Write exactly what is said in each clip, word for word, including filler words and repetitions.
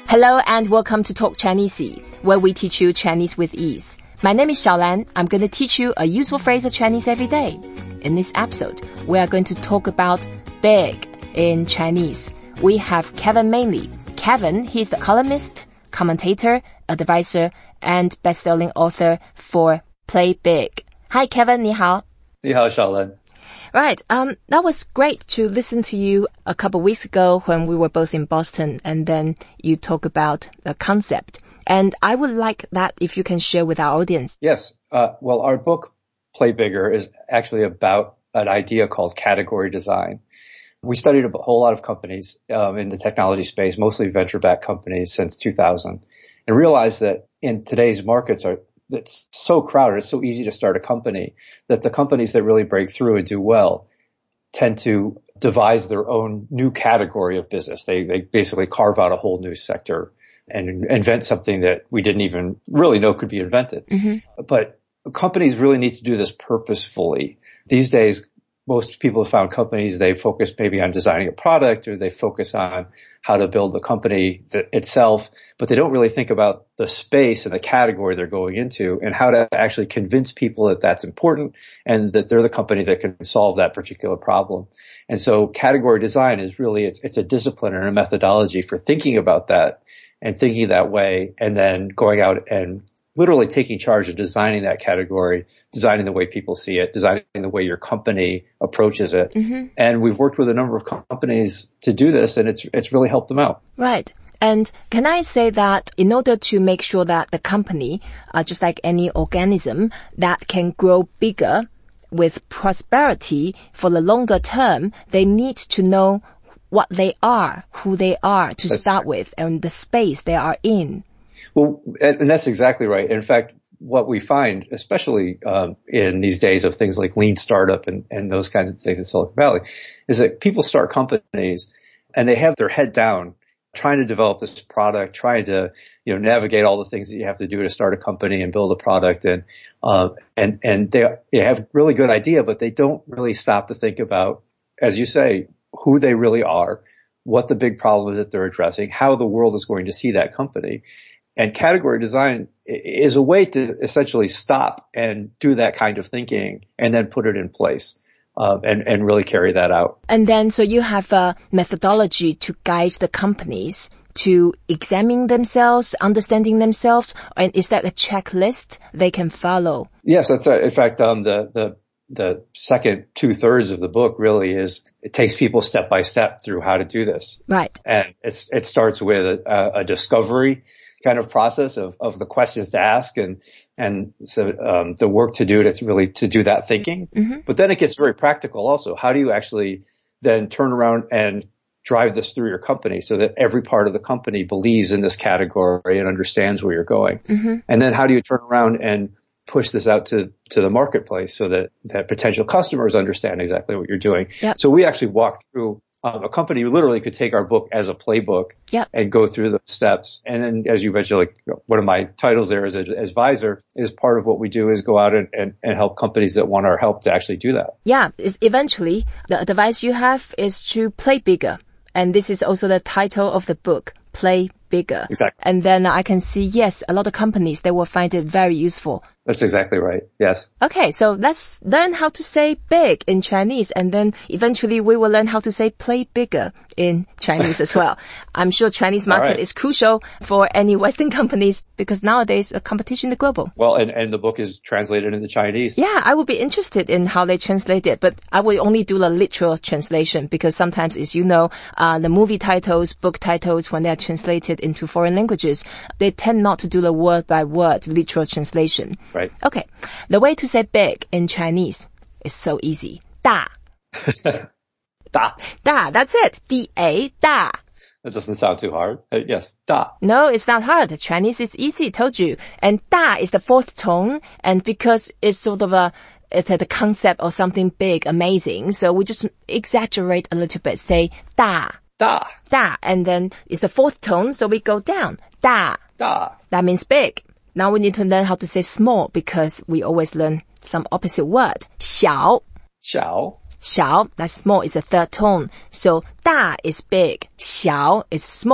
Hello and welcome to Talk Chinese, where we teach you Chinese with ease. My name is Xiaolan. I'm going to teach you a useful phrase of Chinese every day. In this episode, we are going to talk about big in Chinese. We have Kevin Mainley. Kevin, he's the columnist, commentator, advisor, and best-selling author for Play Big. Hi, Kevin. 你好. 你好, Xiaolan. Right. Um, that was great to listen to you a couple of weeks ago when we were both in Boston, and then you talk about the concept. And I would like that if you can share with our audience. Yes. Uh, well, our book, Play Bigger, is actually about an idea called category design. We studied a whole lot of companies um, in the technology space, mostly venture-backed companies since two thousand, and realized that in today's markets are it's so crowded, it's so easy to start a company, that the companies that really break through and do well tend to devise their own new category of business. They they basically carve out a whole new sector and invent something that we didn't even really know could be invented. Mm-hmm. But companies really need to do this purposefully. These days, most people have found companies, they focus maybe on designing a product, or they focus on how to build the company itself, but they don't really think about the space and the category they're going into and how to actually convince people that that's important and that they're the company that can solve that particular problem. And so category design is really, it's, it's a discipline and a methodology for thinking about that and thinking that way, and then going out and literally taking charge of designing that category, designing the way people see it, designing the way your company approaches it. Mm-hmm. And we've worked with a number of companies to do this, and it's it's really helped them out. Right. And can I say that in order to make sure that the company, uh, just like any organism, that can grow bigger with prosperity for the longer term, they need to know what they are, who they are to That's start right. with, and the space they are in. Well, and that's exactly right. In fact, what we find, especially um, in these days of things like lean startup and, and those kinds of things in Silicon Valley, is that people start companies and they have their head down trying to develop this product, trying to, you know, navigate all the things that you have to do to start a company and build a product. And, uh, and, and they, they have a really good idea, but they don't really stop to think about, as you say, who they really are, what the big problem is that they're addressing, how the world is going to see that company. And category design is a way to essentially stop and do that kind of thinking and then put it in place, uh, and, and really carry that out. And then, so you have a methodology to guide the companies to examine themselves, understanding themselves, and is that a checklist they can follow? Yes, that's a, in fact, um, the, the, the second two thirds of the book really is, it takes people step by step through how to do this. Right. And it's, it starts with a, a discovery kind of process of, of the questions to ask and, and so, um, the work to do to really to do that thinking. Mm-hmm. But then it gets very practical also. How do you actually then turn around and drive this through your company so that every part of the company believes in this category and understands where you're going? Mm-hmm. And then how do you turn around and push this out to, to the marketplace so that, that potential customers understand exactly what you're doing? Yep. So we actually walk through Um, a company literally could take our book as a playbook yep. and go through the steps. And then, as you mentioned, like one of my titles there as an advisor is part of what we do is go out and, and, and help companies that want our help to actually do that. Yeah, it's eventually the advice you have is to play bigger. And this is also the title of the book, Play Bigger. Exactly. And then I can see, yes, a lot of companies, they will find it very useful. That's exactly right. Yes. Okay, so let's learn how to say big in Chinese, and then eventually we will learn how to say play bigger in Chinese as well. I'm sure Chinese market right. is crucial for any Western companies because nowadays the competition is global. Well, and, and the book is translated into Chinese. Yeah, I would be interested in how they translate it, but I will only do the literal translation because sometimes, as you know, uh, the movie titles, book titles, when they are translated into foreign languages, they tend not to do the word by word literal translation. Right. Okay. The way to say big in Chinese is so easy. 大. 大. 大, that's it. D A, 大. That doesn't sound too hard. Uh, yes, 大. No, it's not hard. Chinese is easy, told you. And 大 is the fourth tone, and because it's sort of a, it's a the concept of something big, amazing, so we just exaggerate a little bit, say 大. 大. 大, and then it's the fourth tone, so we go down. 大. 大. That means big. Now we need to learn how to say small because we always learn some opposite word. 小. 小. 小, that's small, is a third tone. So 大 is big, 小 is small.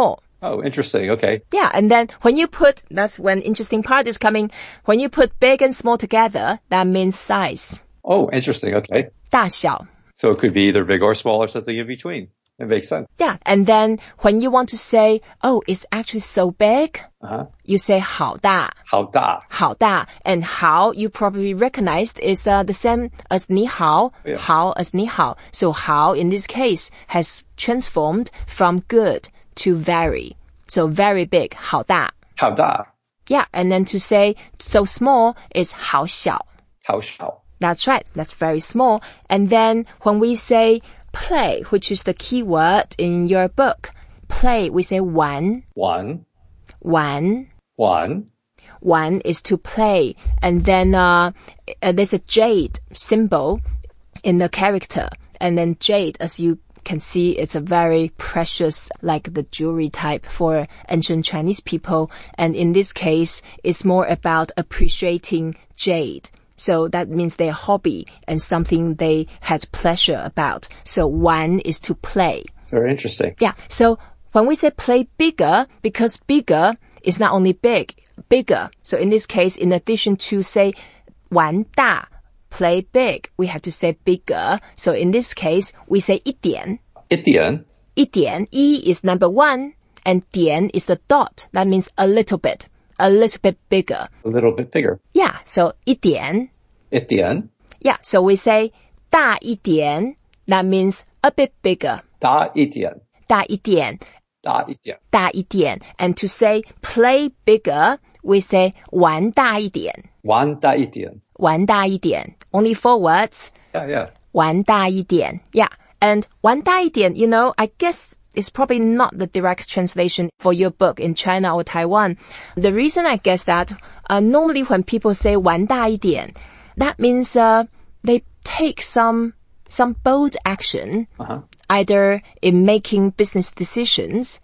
Oh, interesting. Okay. Yeah, and then when you put, that's when interesting part is coming, when you put big and small together, that means size. Oh, interesting. Okay. 大小. So it could be either big or small or something in between. It makes sense. Yeah, and then when you want to say, oh, it's actually so big, uh-huh. you say 好大. 好大. 好大. And 好, you probably recognized, is uh, the same as 你好, yeah. 好 as 你好. So 好, in this case, has transformed from good to very. So very big, 好大. 好大. Yeah, and then to say so small is 好小. 好小. That's right, that's very small. And then when we say play, which is the key word in your book, play, we say 玩. 玩. 玩. 玩. 玩 is to play. And then uh, there's a jade symbol in the character. And then jade, as you can see, it's a very precious, like the jewelry type for ancient Chinese people. And in this case, it's more about appreciating jade. So that means their hobby and something they had pleasure about. So 玩 is to play. Very interesting. Yeah. So when we say play bigger, because bigger is not only big, bigger. So in this case, in addition to say 玩大, play big, we have to say bigger. So in this case, we say 一点. 一点. 一点, E is number one, and 点 is the dot. That means a little bit. A little bit bigger. A little bit bigger. Yeah, so 一点. 一点. Yeah, so we say 大一点. That means a bit bigger. 大一点. 大一点. 大一点. 大一点. And to say play bigger, we say 玩大一点. 玩大一点. 玩大一点. Only four words. Yeah, yeah. 玩大一点. Yeah. And 玩大一点, you know, I guess it's probably not the direct translation for your book in China or Taiwan. The reason I guess that, uh, normally when people say 玩大一点, that means, uh, they take some, some bold action, uh-huh. either in making business decisions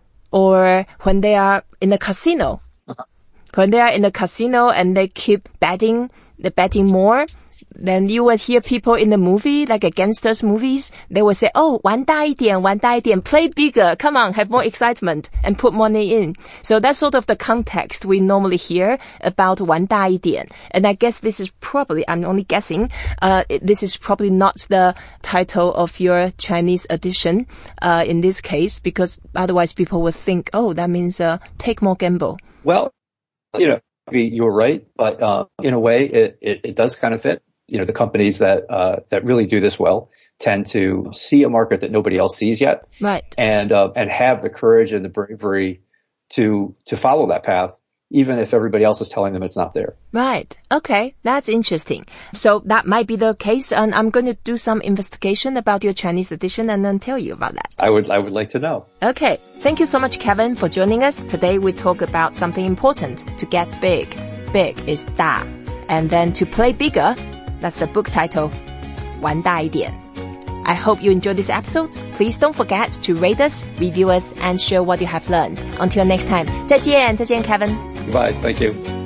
or when they are in a casino. Uh-huh. When they are in a casino and they keep betting, they're betting more, then you would hear people in the movie, like a gangsters movies, they would say, oh, 玩大一点, 玩大一点, play bigger, come on, have more excitement, and put money in. So that's sort of the context we normally hear about 玩大一点. And I guess this is probably, I'm only guessing, uh, this is probably not the title of your Chinese edition, uh, in this case, because otherwise people would think, oh, that means, uh, take more gamble. Well, you know, you're right, but, uh, in a way, it, it, it does kind of fit. You know, the companies that, uh, that really do this well tend to see a market that nobody else sees yet. Right. And, uh, and have the courage and the bravery to, to follow that path, even if everybody else is telling them it's not there. Right. Okay. That's interesting. So that might be the case, and I'm going to do some investigation about your Chinese edition and then tell you about that. I would, I would like to know. Okay. Thank you so much, Kevin, for joining us. Today we talk about something important. To get big. Big is 大. And then to play bigger, that's the book title, 玩大一点. I hope you enjoyed this episode. Please don't forget to rate us, review us, and share what you have learned. Until next time. 再见，再见 Kevin. Goodbye. Thank you.